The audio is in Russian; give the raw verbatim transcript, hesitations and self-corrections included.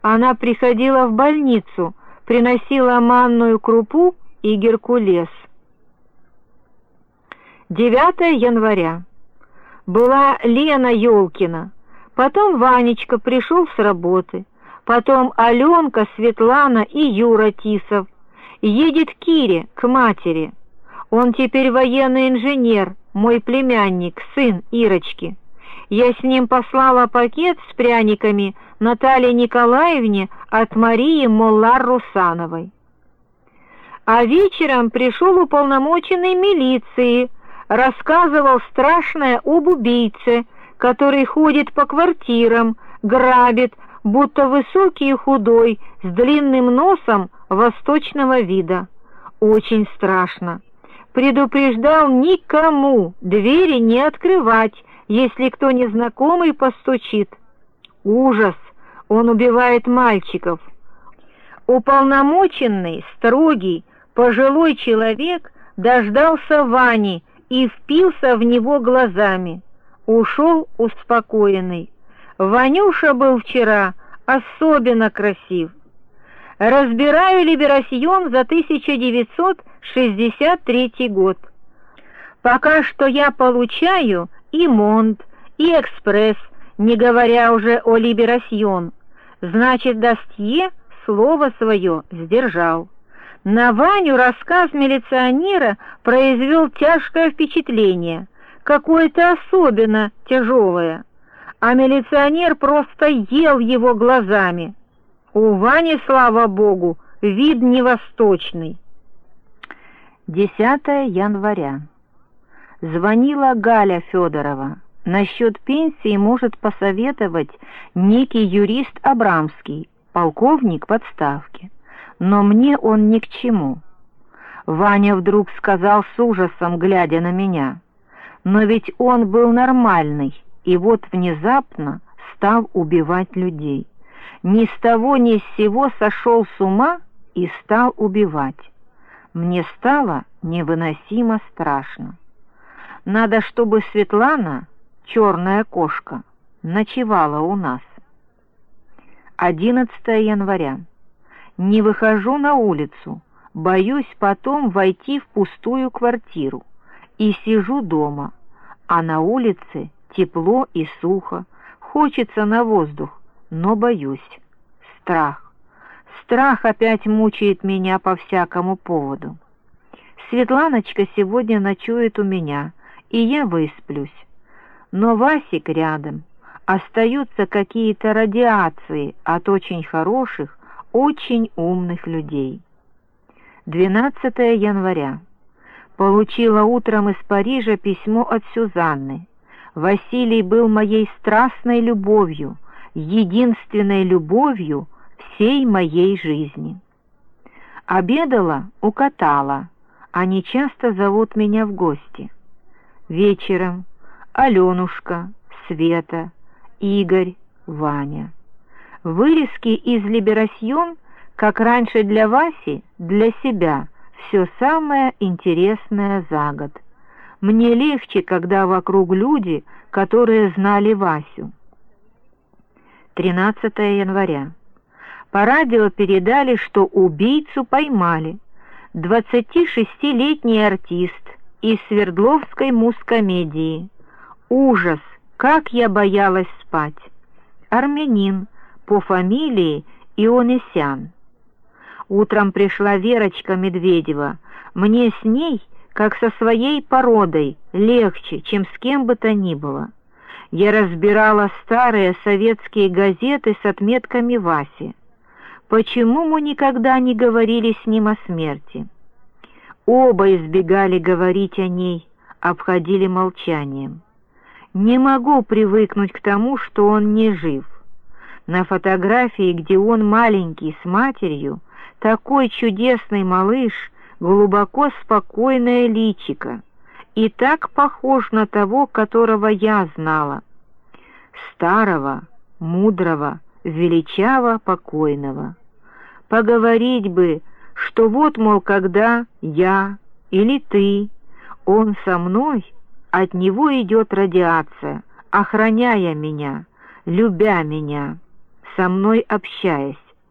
Она приходила в больницу, приносила манную крупу и геркулес. девятое января. Была Лена Ёлкина, потом Ванечка пришел с работы, потом Аленка, Светлана и Юра Тисов. Едет к Кире, к матери. Он теперь военный инженер, мой племянник, сын Ирочки. Я с ним послала пакет с пряниками Наталье Николаевне от Марии Моллар-Русановой. А вечером пришел уполномоченный милиции, рассказывал страшное об убийце, который ходит по квартирам, грабит, будто высокий и худой, с длинным носом восточного вида. Очень страшно. Предупреждал никому двери не открывать, если кто незнакомый постучит. Ужас! Он убивает мальчиков. Уполномоченный, строгий, пожилой человек дождался Вани и впился в него глазами. Ушел успокоенный. Ванюша был вчера особенно красив. Разбираю «Либерасьон» за тысяча девятьсот шестьдесят третий год. Пока что я получаю и «Монт», и «Экспресс», не говоря уже о «Либерасьон». Значит, Дастье слово свое сдержал. На Ваню рассказ милиционера произвел тяжкое впечатление, какое-то особенно тяжелое. А милиционер просто ел его глазами. У Вани, слава богу, вид не восточный. десятое января. Звонила Галя Федорова. Насчет пенсии может посоветовать некий юрист Абрамский, полковник в отставке. Но мне он ни к чему. Ваня вдруг сказал с ужасом, глядя на меня. Но ведь он был нормальный, и вот внезапно стал убивать людей. Ни с того ни с сего сошел с ума и стал убивать. Мне стало невыносимо страшно. Надо, чтобы Светлана, черная кошка, ночевала у нас. одиннадцатое января. Не выхожу на улицу, боюсь потом войти в пустую квартиру, и сижу дома, а на улице тепло и сухо, хочется на воздух, но боюсь. Страх. Страх опять мучает меня по всякому поводу. Светланочка сегодня ночует у меня, и я высплюсь. Но Васик рядом. Остаются какие-то радиации от очень хороших, очень умных людей. двенадцатое января. Получила утром из Парижа письмо от Сюзанны. Василий был моей страстной любовью, единственной любовью всей моей жизни. Обедала у Катала. Они часто зовут меня в гости. Вечером Аленушка, Света, Игорь, Ваня. Вырезки из «Либерасьон», как раньше для Васи, для себя, все самое интересное за год. Мне легче, когда вокруг люди, которые знали Васю. тринадцатое января. По радио передали, что убийцу поймали. двадцатишестилетний артист из Свердловской мускомедии. Ужас, как я боялась спать. Армянин, по фамилии Ионесян. Утром пришла Верочка Медведева. Мне с ней, как со своей породой, легче, чем с кем бы то ни было. Я разбирала старые советские газеты с отметками Васи. Почему мы никогда не говорили с ним о смерти? Оба избегали говорить о ней, обходили молчанием. Не могу привыкнуть к тому, что он не жив. На фотографии, где он маленький с матерью, такой чудесный малыш, глубоко спокойное личико, и так похож на того, которого я знала. Старого, мудрого, величаво покойного. Поговорить бы, что вот, мол, когда я или ты, он со мной, от него идет радиация, охраняя меня, любя меня. со мной общаясь.